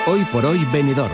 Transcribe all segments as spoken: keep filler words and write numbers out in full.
Hoy por hoy Benidorm.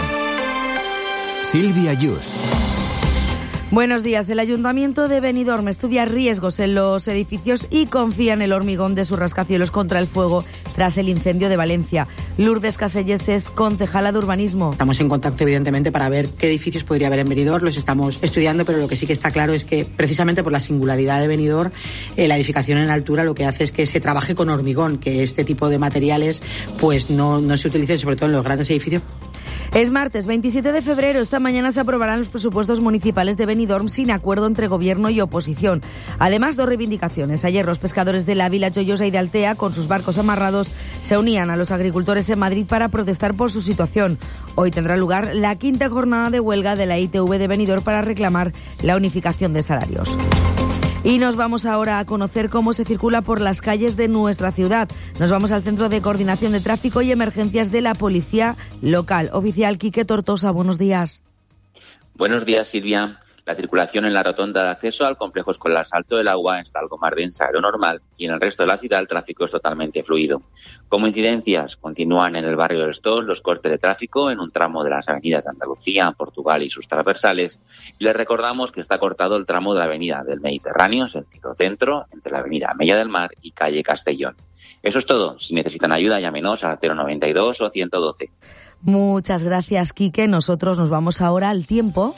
Silvia Yus. Buenos días. El Ayuntamiento de Benidorm estudia riesgos en los edificios y confía en el hormigón de sus rascacielos contra el fuego tras el incendio de Valencia. Lourdes Caselles es concejala de urbanismo. Estamos en contacto, evidentemente, para ver qué edificios podría haber en Benidorm. Los estamos estudiando, pero lo que sí que está claro es que, precisamente por la singularidad de Benidorm, eh, la edificación en altura lo que hace es que se trabaje con hormigón, que este tipo de materiales pues no, no se utilicen, sobre todo en los grandes edificios. Es martes veintisiete de febrero. Esta mañana se aprobarán los presupuestos municipales de Benidorm sin acuerdo entre gobierno y oposición. Además, dos reivindicaciones. Ayer los pescadores de la Vila Joyosa y de Altea, con sus barcos amarrados, se unían a los agricultores en Madrid para protestar por su situación. Hoy tendrá lugar la quinta jornada de huelga de la I T V de Benidorm para reclamar la unificación de salarios. Y nos vamos ahora a conocer cómo se circula por las calles de nuestra ciudad. Nos vamos al Centro de Coordinación de Tráfico y Emergencias de la Policía Local. Oficial Quique Tortosa, buenos días. Buenos días, Silvia. La circulación en la rotonda de acceso al complejo escolar Salto del Agua está algo más densa de lo normal y en el resto de la ciudad el tráfico es totalmente fluido. Como incidencias, continúan en el barrio del Estos los cortes de tráfico en un tramo de las avenidas de Andalucía, Portugal y sus transversales. Y les recordamos que está cortado el tramo de la avenida del Mediterráneo, sentido centro, entre la avenida Mella del Mar y calle Castellón. Eso es todo. Si necesitan ayuda, llámenos al cero noventa y dos o ciento doce. Muchas gracias, Quique. Nosotros nos vamos ahora al tiempo.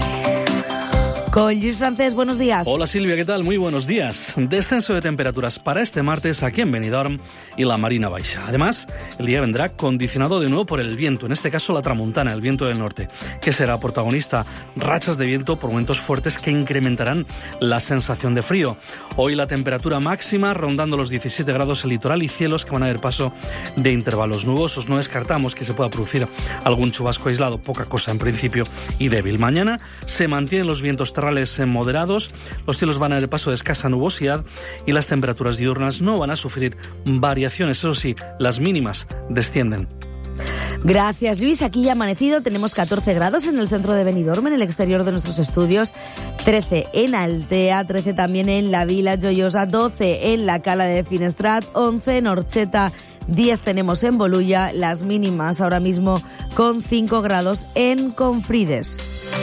Con Luis Francés, buenos días. Hola Silvia, ¿qué tal? Muy buenos días. Descenso de temperaturas para este martes aquí en Benidorm y la Marina Baixa. Además, el día vendrá condicionado de nuevo por el viento, en este caso la tramontana, el viento del norte, que será protagonista. Rachas de viento por momentos fuertes que incrementarán la sensación de frío. Hoy la temperatura máxima rondando los diecisiete grados el litoral y cielos que van a ver paso de intervalos nubosos. No descartamos que se pueda producir algún chubasco aislado, poca cosa en principio y débil. Mañana se mantienen los vientos terrales moderados, los cielos van a ver paso de escasa nubosidad y las temperaturas diurnas no van a sufrir variaciones. Eso sí, las mínimas descienden. Gracias, Luis. Aquí ya ha amanecido. Tenemos catorce grados en el centro de Benidorm, en el exterior de nuestros estudios, trece en Altea, trece también en la Vila Joyosa, doce en la Cala de Finestrat, once en Orcheta, diez tenemos en Bolulla, las mínimas ahora mismo con cinco grados en Confrides.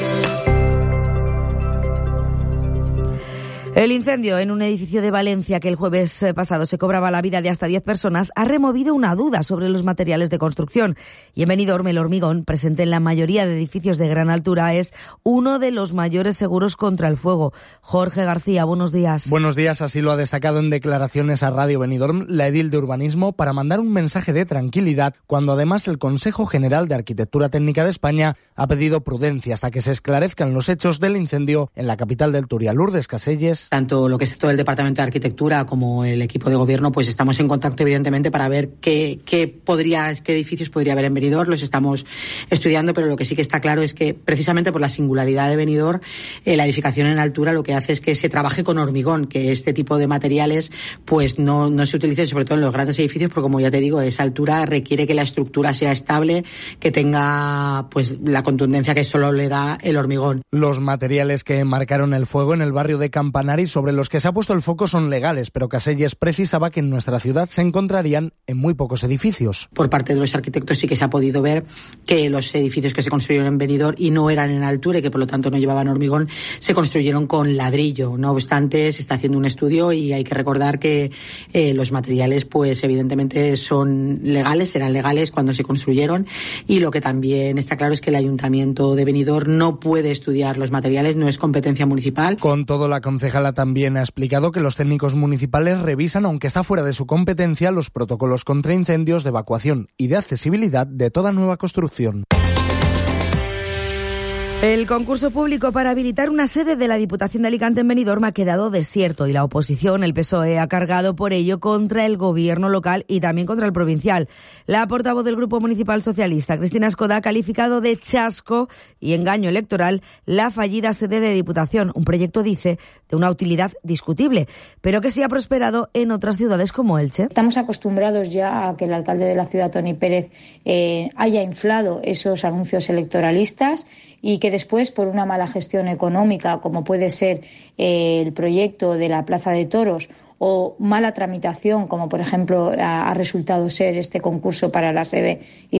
El incendio en un edificio de Valencia que el jueves pasado se cobraba la vida de hasta diez personas ha removido una duda sobre los materiales de construcción. Y en Benidorm, el hormigón, presente en la mayoría de edificios de gran altura, es uno de los mayores seguros contra el fuego. Jorge García, buenos días. Buenos días, así lo ha destacado en declaraciones a Radio Benidorm la edil de urbanismo para mandar un mensaje de tranquilidad cuando además el Consejo General de Arquitectura Técnica de España ha pedido prudencia hasta que se esclarezcan los hechos del incendio en la capital del Turia. Lourdes Caselles. Tanto lo que es todo el Departamento de Arquitectura como el equipo de gobierno, pues estamos en contacto, evidentemente, para ver qué, qué podría, qué edificios podría haber en Benidorm. Los estamos estudiando, pero lo que sí que está claro es que, precisamente por la singularidad de Benidorm, eh, la edificación en altura lo que hace es que se trabaje con hormigón, que este tipo de materiales pues no, no se utilicen, sobre todo en los grandes edificios, porque como ya te digo, esa altura requiere que la estructura sea estable, que tenga pues la contundencia que solo le da el hormigón. Los materiales que marcaron el fuego en el barrio de Campanari, sobre los que se ha puesto el foco, son legales, pero Caselles precisaba que en nuestra ciudad se encontrarían en muy pocos edificios. Por parte de los arquitectos sí que se ha podido ver que los edificios que se construyeron en Benidorm y no eran en altura y que por lo tanto no llevaban hormigón, se construyeron con ladrillo. No obstante, se está haciendo un estudio y hay que recordar que eh, los materiales pues evidentemente son legales, eran legales cuando se construyeron, y lo que también está claro es que el Ayuntamiento de Benidorm no puede estudiar los materiales, no es competencia municipal. Con todo, la concejala también ha explicado que los técnicos municipales revisan, aunque está fuera de su competencia, los protocolos contra incendios, de evacuación y de accesibilidad de toda nueva construcción. El concurso público para habilitar una sede de la Diputación de Alicante en Benidorm ha quedado desierto y la oposición, el P S O E, ha cargado por ello contra el gobierno local y también contra el provincial. La portavoz del Grupo Municipal Socialista, Cristina Escoda, ha calificado de chasco y engaño electoral la fallida sede de Diputación, un proyecto, dice, de una utilidad discutible, pero que sí ha prosperado en otras ciudades como Elche. Estamos acostumbrados ya a que el alcalde de la ciudad, Toni Pérez, eh, haya inflado esos anuncios electoralistas y que después, por una mala gestión económica, como puede ser eh, el proyecto de la Plaza de Toros, o mala tramitación, como por ejemplo ha, ha resultado ser este concurso para la sede